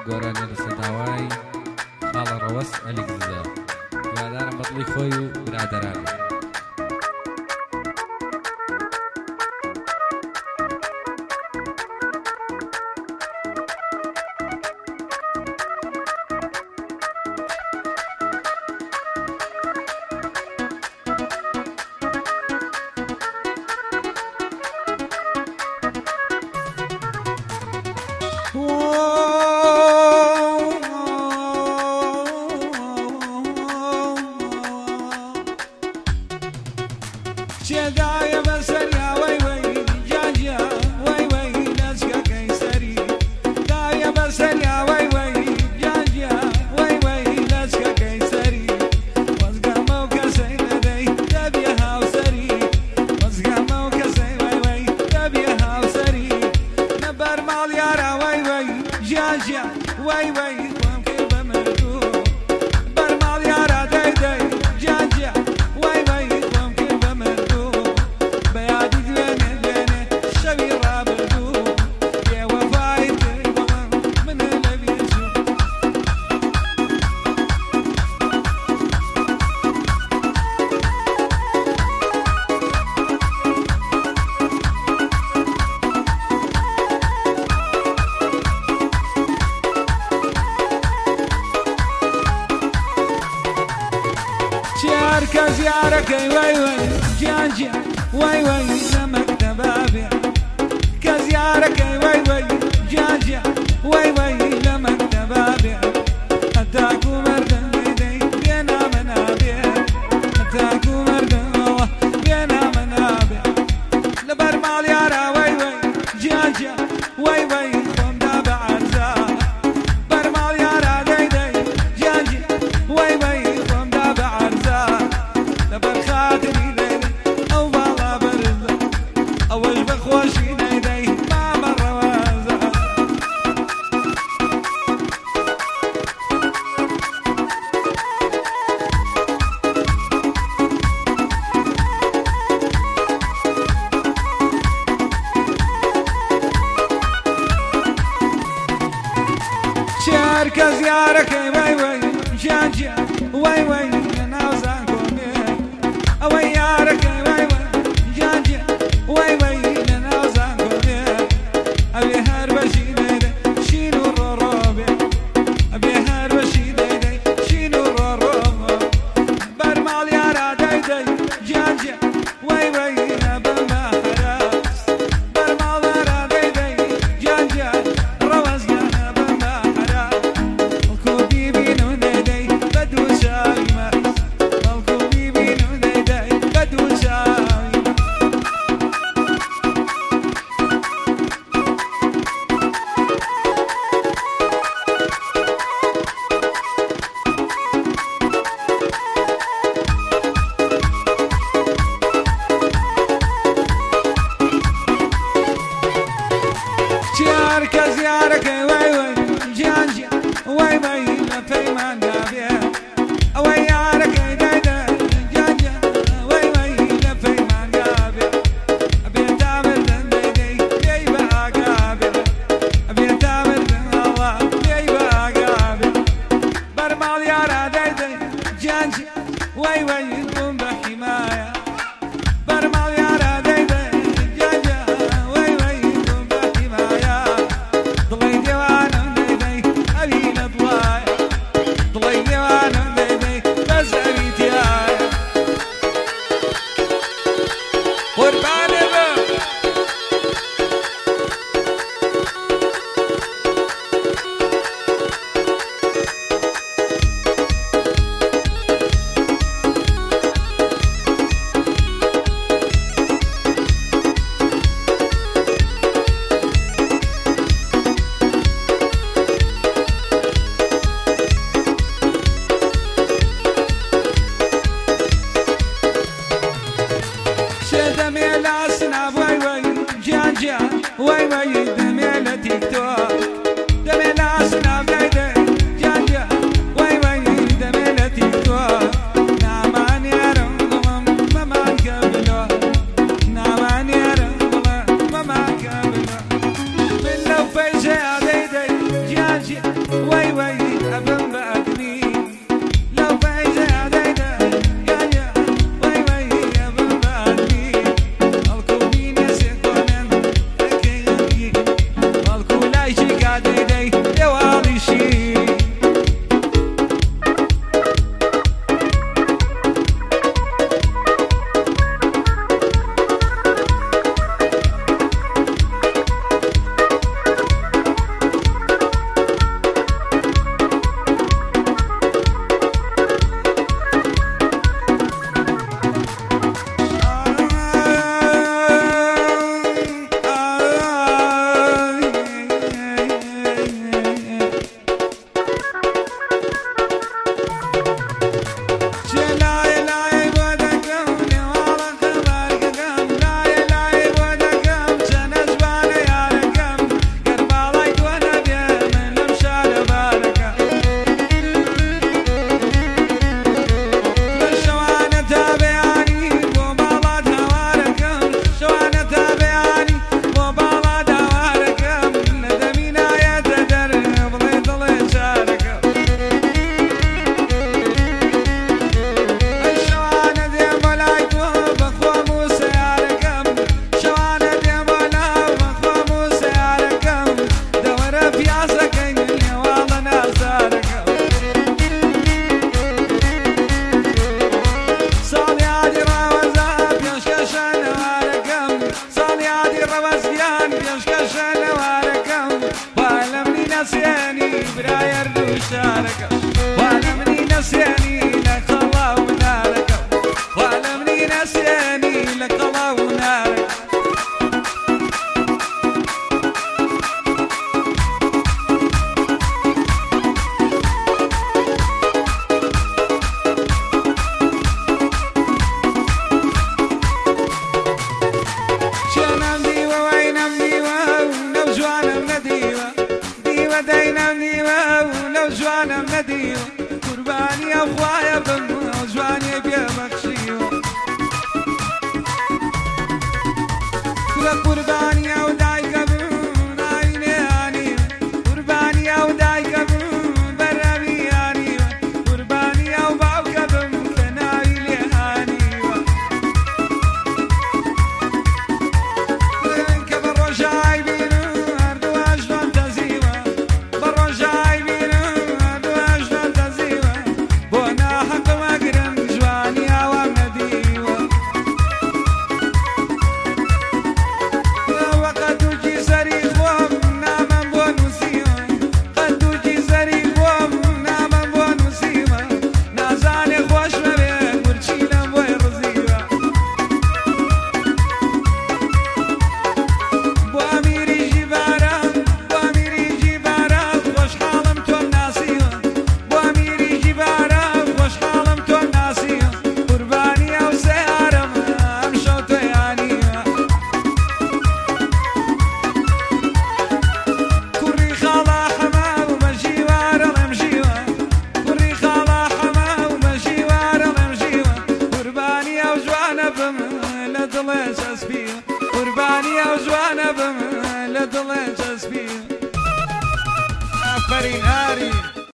گۆرانی لەسەداوای خاڵە ڕەوەس ئەلیگزە هیوادارم بەدڵی خۆی و برادەران. Chegaya basaria wai wai jaja wai wai naska kaisari Daya basaria wai wai jaja wai wai naska kaisari Wasgamo kasai dai tabia hausari Wasgamo kasai wai wai tabia hausari Nabar mal yara wai wai jaja wai wai كزيارك واي واي جاجا واي واي لمكتب أبيع كزيارك واي واي جاجا واي واي لمكتب أبيع أتاكو مردن بيدي بينا منابيع أتاكو مردن الله بينا منابيع لبرمال يارا واي واي جاجا واي واي قم دابع عزاء برمال يارا ديدي جاجا واي واي قم دابع عزاء برخاتني ليلي أو بالا برزة أو أجبخ واشي نيدي ما مر وازة شارك زيارك واي واي جاجا واي واي أنا وزاكم أوي يارك واي واي جاجا واي واي لنا وزانكودي أبي هربشي ديدي شينو الرروبي أبي هربشي ديدي شينو الرروبي برمال يارا ديدي جاجا واي واي نبا ما حراس برمال يارا ديدي جاجا روز يا نبا ما حراس الكودي بينو ديدي بدو شاي ماس الكودي بينو بدو شاي شارك زيارك واي واي جاجا واي واي لفي ما قابيه أوي يارك دايدا جاجا واي واي لفي ما قابيه أبي تعمل دنديدي بيبا قابيه أبي تعمل الله بيبا قابيه برمال يارا دايدا جاجا واي واي قوم بحماية برمال يارا دايدا جاجا واي واي قوم بحماية ضلي ديوانا دايدي أبي نطلاي ضلي ديوانا دايدي بس أبي تياي قربان بك دمي الأصناف واي واي جاجا واي واي دمي التيك توك دمي الأصناف دايدي جاجا واي واي دمي التيك توك نامان يا رمضان ما قبله نامان يا رمضان ما قبله من لو فيش يا دايدي جاجا جانجي وي وي أبن بأدمي لو فايزة دايدا جانجي وي وي أبن بأدمي الكوبين يسيقونن أكيد الكولاي شيكا دايداي يوالي شي قرباني أخويا بن جواني بيبخشيو قرباني أو دايك بن عيني هاني قرباني أو دايك بن برامي هاني قرباني أو باوك بن كنايلي هاني كبر رجاي بينو أردو أجلون تزيوة برجاي بينو أردو أجلون تزيوة بونا حق مقرن جواني أوام نديوة وقد وجي سريخ نامن بونسيوة قد وجي سريخ نامن بونسيوة نازاني خوش مبيك ورشينا بوي رزيوة بو أميري جبارة بو أميري جبارة خوش حالم تو ناسيوة بو أميري جبارة خوش حالم تو ناسيوة قرباني أو سيارم أمشو تيانيوة كوري خالا حما ومجيوار الامجيوة كوري خالا حما ومجيوار الامجيوة قرباني أو جوانا بم لدليش أسبيوة قرباني أو جوانا بم لدليش أسبيوة آفرين هاري